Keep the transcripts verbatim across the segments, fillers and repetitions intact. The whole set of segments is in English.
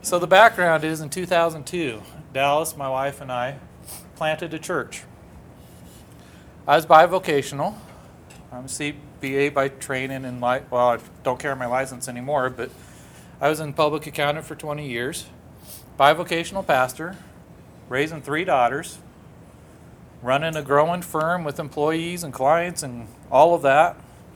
So the background is in two thousand two, Dallas, my wife, and I planted a church. I was bivocational. I'm a C B A by training and li- well, I don't carry my license anymore, but I was in public accounting for twenty years. Bivocational pastor, raising three daughters, running a growing firm with employees and clients and all of that,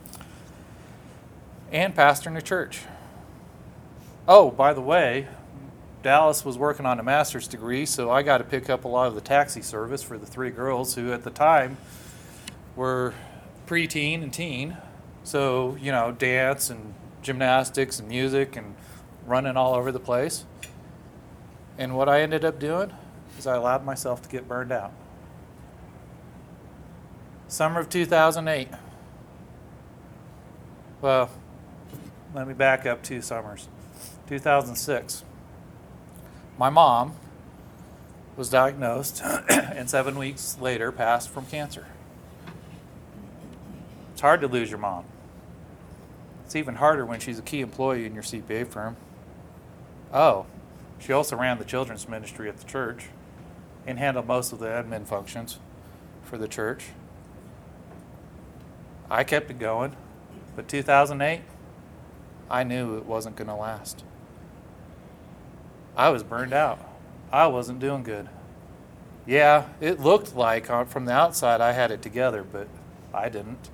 and pastoring a church. Oh, by the way, Dallas was working on a master's degree, so I got to pick up a lot of the taxi service for the three girls who at the time were preteen and teen. So, you know, dance and gymnastics and music and running all over the place. And what I ended up doing is I allowed myself to get burned out. Summer of two thousand eight. Well, let me back up two summers. two thousand six. My mom was diagnosed and seven weeks later passed from cancer. It's hard to lose your mom. It's even harder when she's a key employee in your C P A firm. Oh, she also ran the children's ministry at the church and handled most of the admin functions for the church. I kept it going, but two thousand eight, I knew it wasn't going to last. I was burned out. I wasn't doing good. Yeah, it looked like from the outside I had it together, but I didn't.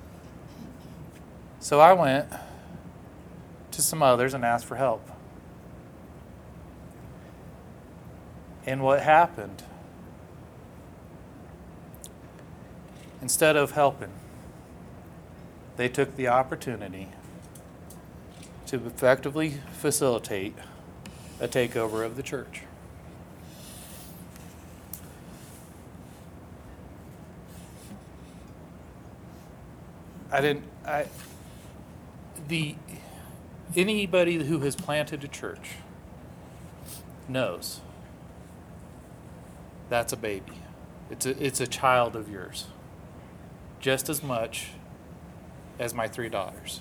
So I went to some others and asked for help. And what happened? Instead of helping, they took the opportunity to effectively facilitate a takeover of the church. I didn't, I, the, anybody who has planted a church knows that's a baby. It's a, it's a child of yours, just as much as my three daughters.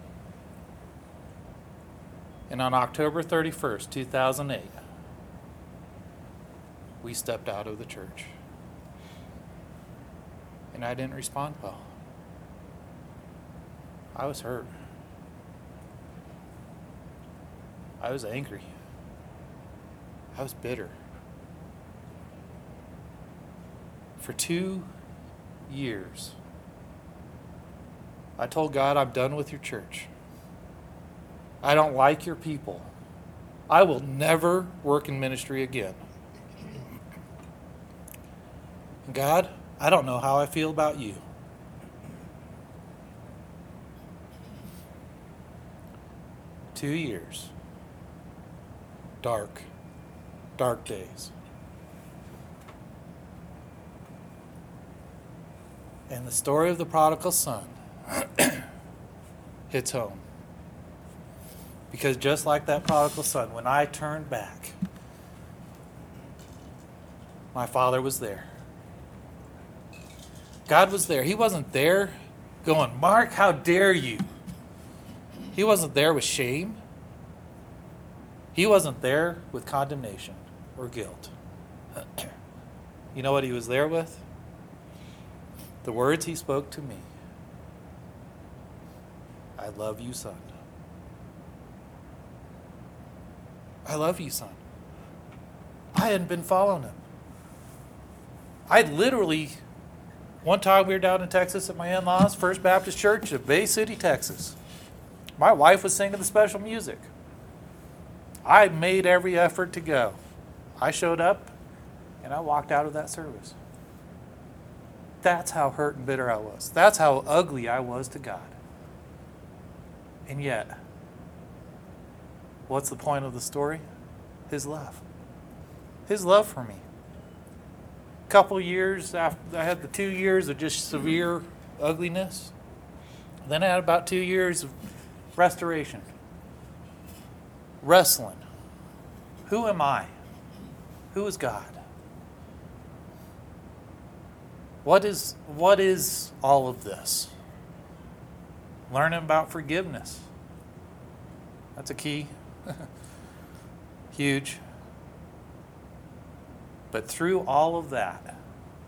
And on October thirty-first, two thousand eight, we stepped out of the church. And I didn't respond well. I was hurt. I was angry. I was bitter. For two years, I told God, I'm done with your church. I don't like your people. I will never work in ministry again. God, I don't know how I feel about you. Two years. Dark, dark days. And the story of the prodigal son hits home. Because just like that prodigal son, when I turned back, my father was there. God was there. He wasn't there going, Mark, how dare you? He wasn't there with shame. He wasn't there with condemnation or guilt. You know what he was there with? The words he spoke to me. I love you, son. I love you, son. I hadn't been following him. I literally, one time we were down in Texas at my in-laws, First Baptist Church of Bay City, Texas. My wife was singing the special music. I made every effort to go. I showed up and I walked out of that service. That's how hurt and bitter I was. That's how ugly I was to God. And yet, what's the point of the story? His love. His love for me. A couple years after I had the two years of just severe ugliness. Then I had about two years of restoration. Wrestling. Who am I? Who is God? What is what is all of this? Learning about forgiveness. That's a key. huge. But through all of that,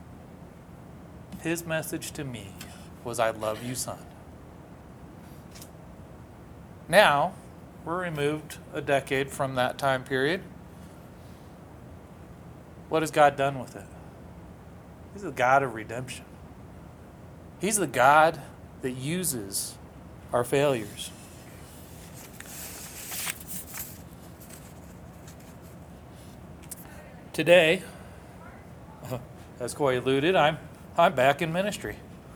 his message to me was, I love you, son. Now, we're removed a decade from that time period. What has God done with it? He's the God of redemption. He's the God that uses our failures. Today, as Coy alluded, I'm I'm back in ministry.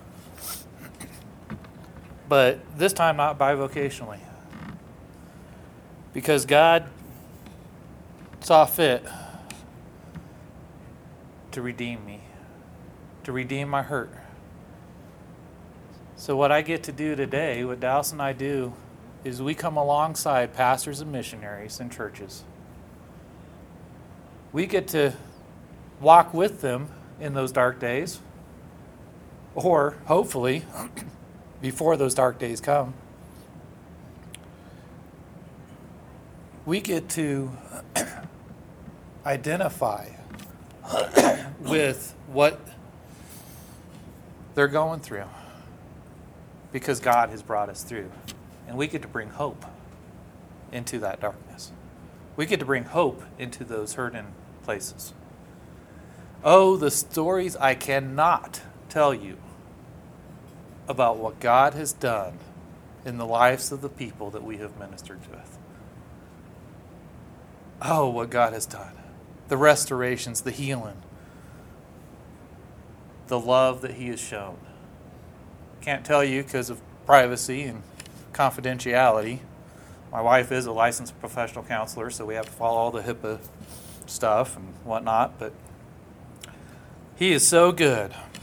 But this time not bivocationally. Because God saw fit to redeem me, to redeem my hurt. So what I get to do today, what Dallas and I do, is we come alongside pastors and missionaries and churches. We get to walk with them in those dark days, or hopefully before those dark days come. We get to identify with what they're going through because God has brought us through. And we get to bring hope into that darkness. We get to bring hope into those hurting places. Oh, the stories I cannot tell you about what God has done in the lives of the people that we have ministered with. Oh, what God has done. The restorations, the healing, the love that he has shown. Can't tell you because of privacy and confidentiality. My wife is a licensed professional counselor, so we have to follow all the HIPAA stuff and whatnot, but he is so good.